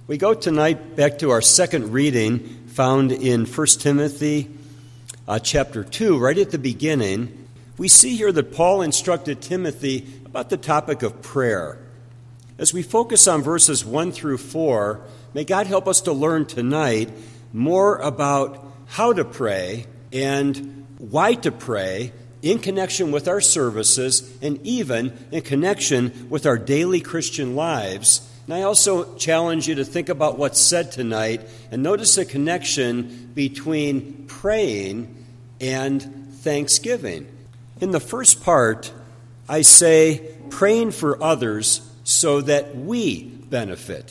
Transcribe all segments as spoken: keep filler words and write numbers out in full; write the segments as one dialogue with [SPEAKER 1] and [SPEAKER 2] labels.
[SPEAKER 1] We go tonight back to our second reading found in First Timothy uh, chapter two, right at the beginning. We see here that Paul instructed Timothy about the topic of prayer. As we focus on verses one through four, may God help us to learn tonight more about how to pray and why to pray in connection with our services and even in connection with our daily Christian lives. And I also challenge you to think about what's said tonight and notice a connection between praying and thanksgiving. In the first part, I say praying for others so that we benefit.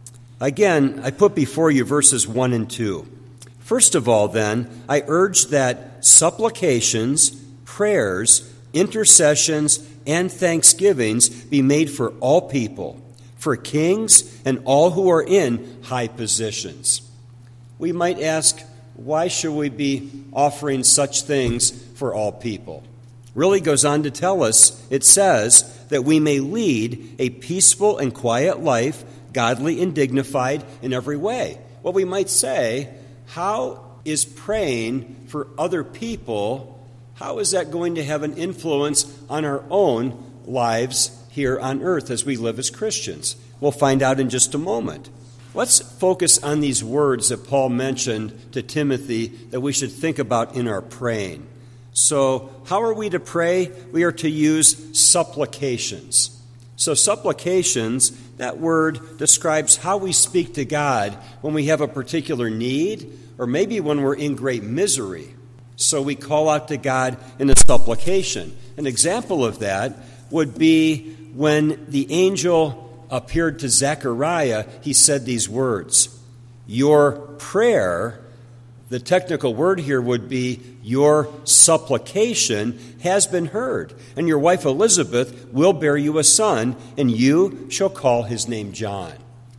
[SPEAKER 1] Again, I put before you verses one and two. First of all, then, I urge that supplications, prayers, intercessions, and thanksgivings be made for all people, for kings and all who are in high positions. We might ask, why should we be offering such things for all people? Really goes on to tell us, it says, that we may lead a peaceful and quiet life, godly and dignified in every way. Well, we might say, how is praying for other people, how is that going to have an influence on our own lives here on earth as we live as Christians? We'll find out in just a moment. Let's focus on these words that Paul mentioned to Timothy that we should think about in our praying. So, how are we to pray? We are to use supplications. So, supplications, that word describes how we speak to God when we have a particular need or maybe when we're in great misery. So, we call out to God in a supplication. An example of that would be when the angel appeared to Zechariah, he said these words, "Your prayer," the technical word here would be, "your supplication has been heard, and your wife Elizabeth will bear you a son, and you shall call his name John."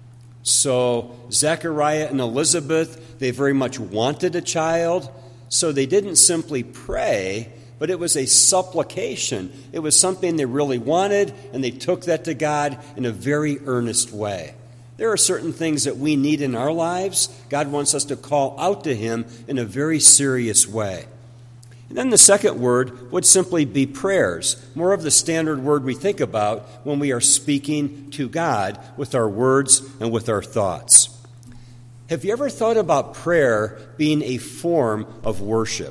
[SPEAKER 1] So Zechariah and Elizabeth, they very much wanted a child, so they didn't simply pray, but it was a supplication. It was something they really wanted, and they took that to God in a very earnest way. There are certain things that we need in our lives. God wants us to call out to Him in a very serious way. And then the second word would simply be prayers, more of the standard word we think about when we are speaking to God with our words and with our thoughts. Have you ever thought about prayer being a form of worship?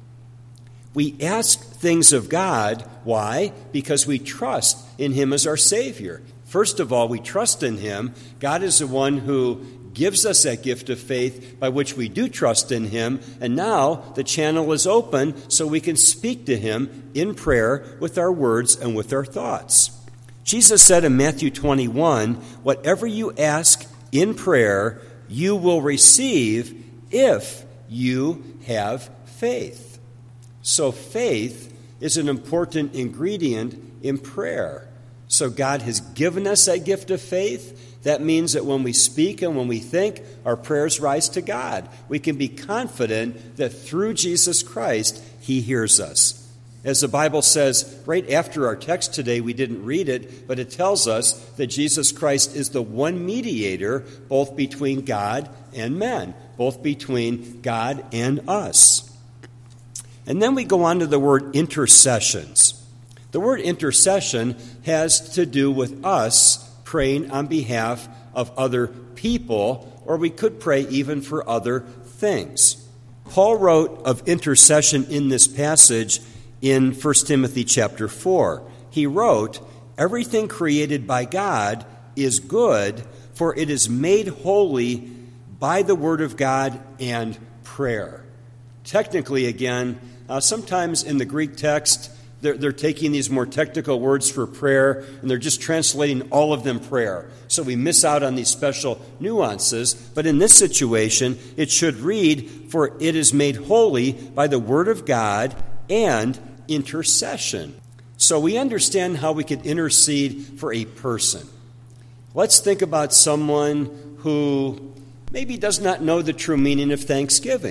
[SPEAKER 1] We ask things of God. Why? Because we trust in Him as our Savior. First of all, we trust in Him. God is the one who gives us that gift of faith by which we do trust in Him. And now the channel is open so we can speak to Him in prayer with our words and with our thoughts. Jesus said in Matthew twenty-one, "Whatever you ask in prayer, you will receive if you have faith." So faith is an important ingredient in prayer. So God has given us that gift of faith. That means that when we speak and when we think, our prayers rise to God. We can be confident that through Jesus Christ, He hears us. As the Bible says, right after our text today, we didn't read it, but it tells us that Jesus Christ is the one mediator both between God and men, both between God and us. And then we go on to the word intercessions. The word intercession has to do with us praying on behalf of other people, or we could pray even for other things. Paul wrote of intercession in this passage in First Timothy chapter four. He wrote, "Everything created by God is good, for it is made holy by the word of God and prayer." Technically, again, uh, sometimes in the Greek text, They're, they're taking these more technical words for prayer, and they're just translating all of them prayer. So we miss out on these special nuances. But in this situation, it should read, "For it is made holy by the word of God and intercession." So we understand how we could intercede for a person. Let's think about someone who maybe does not know the true meaning of thanksgiving.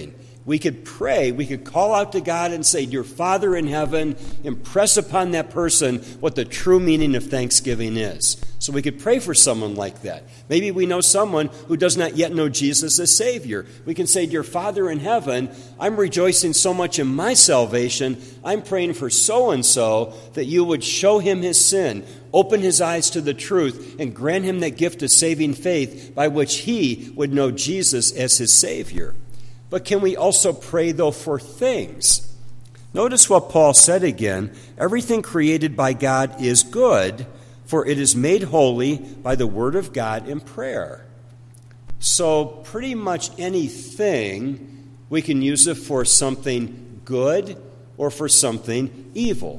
[SPEAKER 1] we could pray, we could call out to God and say, "Dear Father in heaven," impress upon that person what the true meaning of thanksgiving is. So we could pray for someone like that. Maybe we know someone who does not yet know Jesus as Savior. We can say, "Dear Father in heaven, I'm rejoicing so much in my salvation. I'm praying for so-and-so that you would show him his sin, open his eyes to the truth, and grant him that gift of saving faith by which he would know Jesus as his Savior." But can we also pray, though, for things? Notice what Paul said again. Everything created by God is good, for it is made holy by the word of God in prayer. So pretty much anything, we can use it for something good or for something evil.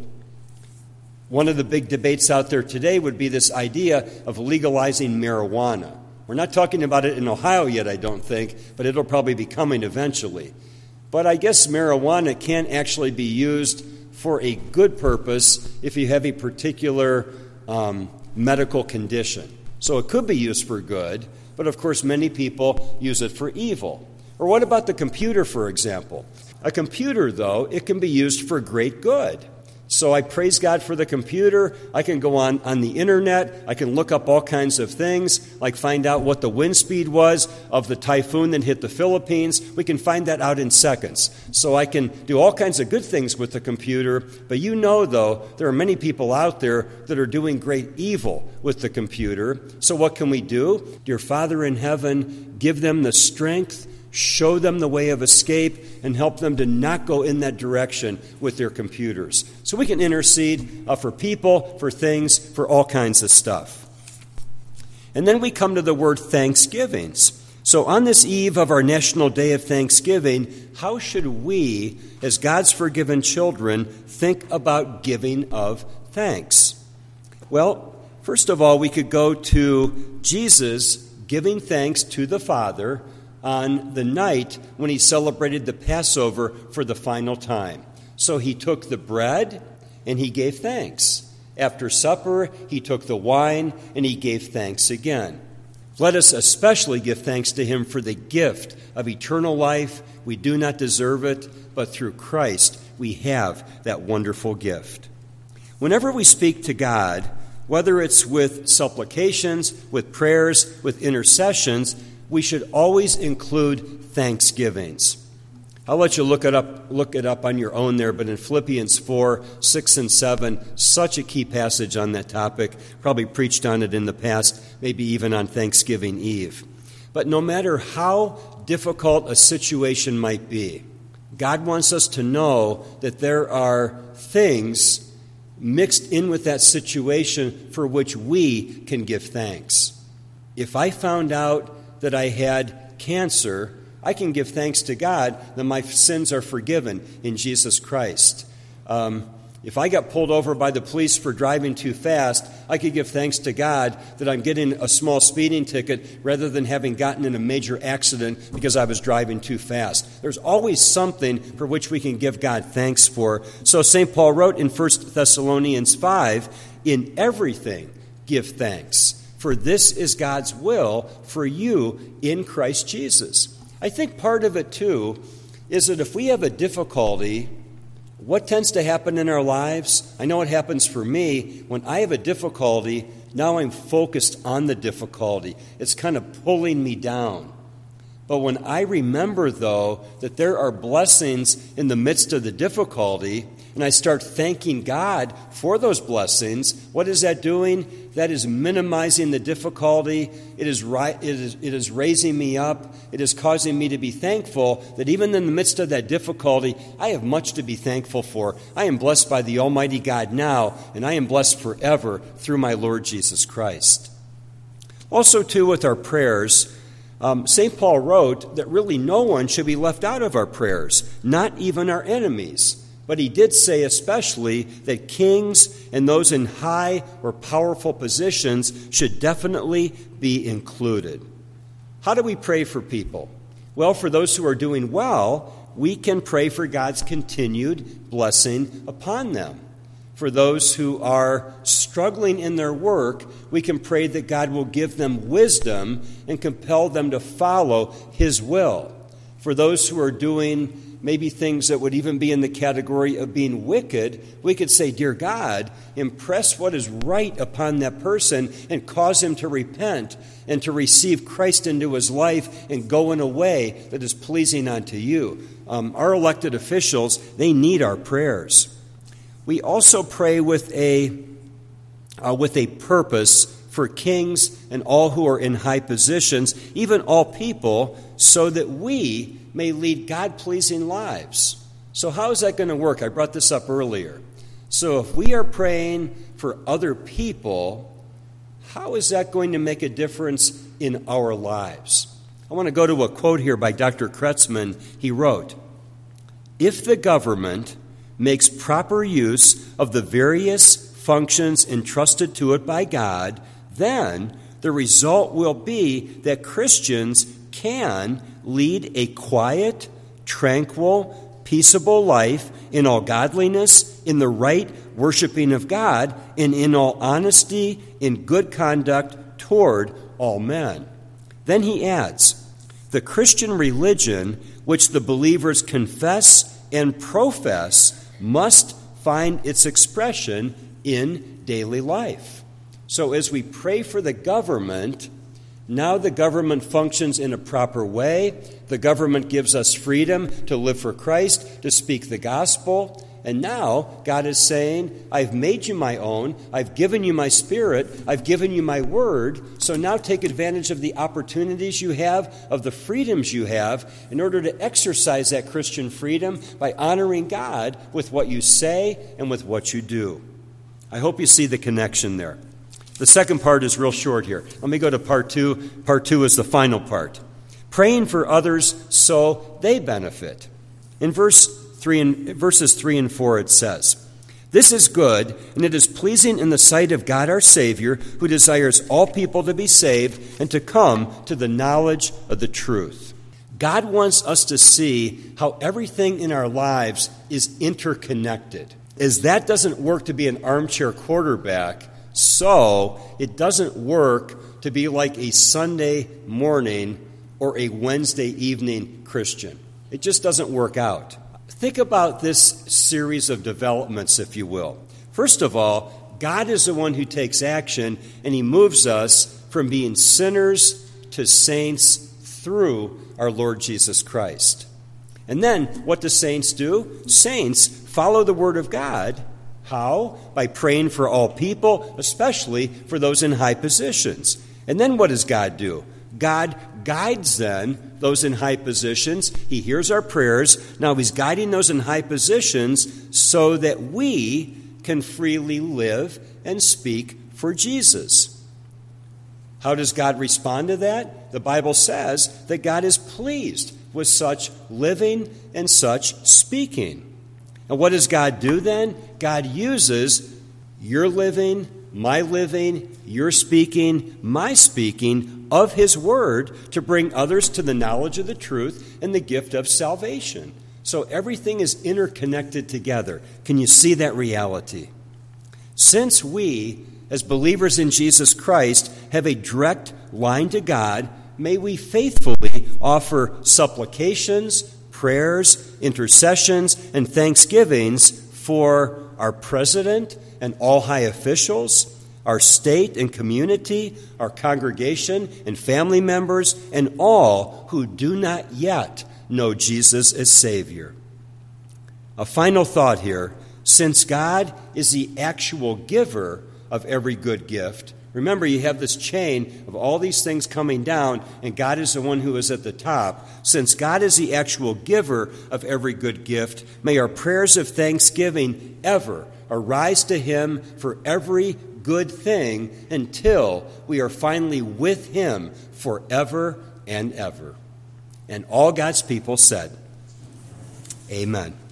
[SPEAKER 1] One of the big debates out there today would be this idea of legalizing marijuana. We're not talking about it in Ohio yet, I don't think, but it'll probably be coming eventually. But I guess marijuana can actually be used for a good purpose if you have a particular um, medical condition. So it could be used for good, but of course many people use it for evil. Or what about the computer, for example? A computer, though, it can be used for great good. So I praise God for the computer. I can go on, on the internet. I can look up all kinds of things, like find out what the wind speed was of the typhoon that hit the Philippines. We can find that out in seconds. So I can do all kinds of good things with the computer. But you know, though, there are many people out there that are doing great evil with the computer. So what can we do? Dear Father in heaven, give them the strength, show them the way of escape, and help them to not go in that direction with their computers. So we can intercede uh, for people, for things, for all kinds of stuff. And then we come to the word thanksgivings. So on this eve of our National Day of Thanksgiving, how should we, as God's forgiven children, think about giving of thanks? Well, first of all, we could go to Jesus giving thanks to the Father on the night when he celebrated the Passover for the final time. So he took the bread and he gave thanks. After supper, he took the wine and he gave thanks again. Let us especially give thanks to him for the gift of eternal life. We do not deserve it, but through Christ we have that wonderful gift. Whenever we speak to God, whether it's with supplications, with prayers, with intercessions, we should always include thanksgivings. I'll let you look it up look it up on your own there, but in Philippians four, six, and seven, such a key passage on that topic. Probably preached on it in the past, maybe even on Thanksgiving Eve. But no matter how difficult a situation might be, God wants us to know that there are things mixed in with that situation for which we can give thanks. If I found out that I had cancer, I can give thanks to God that my sins are forgiven in Jesus Christ. Um, if I got pulled over by the police for driving too fast, I could give thanks to God that I'm getting a small speeding ticket rather than having gotten in a major accident because I was driving too fast. There's always something for which we can give God thanks for. So Saint Paul wrote in First Thessalonians five, "In everything give thanks, for this is God's will for you in Christ Jesus." I think part of it, too, is that if we have a difficulty, what tends to happen in our lives? I know it happens for me. When I have a difficulty, now I'm focused on the difficulty. It's kind of pulling me down. But when I remember, though, that there are blessings in the midst of the difficulty, and I start thanking God for those blessings, what is that doing? That is minimizing the difficulty. It is, right, it is, it is raising me up. It is causing me to be thankful that even in the midst of that difficulty, I have much to be thankful for. I am blessed by the Almighty God now, and I am blessed forever through my Lord Jesus Christ. Also, too, with our prayers, Um, Saint Paul wrote that really no one should be left out of our prayers, not even our enemies. But he did say especially that kings and those in high or powerful positions should definitely be included. How do we pray for people? Well, for those who are doing well, we can pray for God's continued blessing upon them. For those who are struggling in their work, we can pray that God will give them wisdom and compel them to follow His will. For those who are doing maybe things that would even be in the category of being wicked, we could say, Dear God, impress what is right upon that person and cause him to repent and to receive Christ into his life and go in a way that is pleasing unto you. Um, our elected officials, they need our prayers. We also pray with a, uh, with a purpose for kings and all who are in high positions, even all people, so that we may lead God-pleasing lives. So how is that going to work? I brought this up earlier. So if we are praying for other people, how is that going to make a difference in our lives? I want to go to a quote here by Doctor Kretzmann. He wrote, "If the government makes proper use of the various functions entrusted to it by God, then the result will be that Christians can lead a quiet, tranquil, peaceable life in all godliness, in the right worshiping of God, and in all honesty, in good conduct toward all men." Then he adds, "The Christian religion, which the believers confess and profess, must find its expression in daily life." So as we pray for the government, now the government functions in a proper way. The government gives us freedom to live for Christ, to speak the gospel. And now God is saying, I've made you my own. I've given you my spirit. I've given you my word. So now take advantage of the opportunities you have, of the freedoms you have, in order to exercise that Christian freedom by honoring God with what you say and with what you do. I hope you see the connection there. The second part is real short here. Let me go to part two. Part two is the final part. Praying for others so they benefit. In verse three and verses three and four it says, "This is good, and it is pleasing in the sight of God our Savior, who desires all people to be saved and to come to the knowledge of the truth." God wants us to see how everything in our lives is interconnected. As that doesn't work to be an armchair quarterback, so it doesn't work to be like a Sunday morning or a Wednesday evening Christian. It just doesn't work out. Think about this series of developments, if you will. First of all, God is the one who takes action, and he moves us from being sinners to saints through our Lord Jesus Christ. And then, what do saints do? Saints follow the Word of God. How? By praying for all people, especially for those in high positions. And then what does God do? God guides then those in high positions. He hears our prayers. Now he's guiding those in high positions so that we can freely live and speak for Jesus. How does God respond to that? The Bible says that God is pleased with such living and such speaking. And what does God do then? God uses your living, my living, your speaking, my speaking of his word to bring others to the knowledge of the truth and the gift of salvation. So everything is interconnected together. Can you see that reality? Since we, as believers in Jesus Christ, have a direct line to God, may we faithfully offer supplications, prayers, intercessions, and thanksgivings for our president and all high officials, our state and community, our congregation and family members, and all who do not yet know Jesus as Savior. A final thought here. Since God is the actual giver of every good gift, remember, you have this chain of all these things coming down, and God is the one who is at the top. Since God is the actual giver of every good gift, may our prayers of thanksgiving ever arise to him for every good thing until we are finally with him forever and ever. And all God's people said, Amen.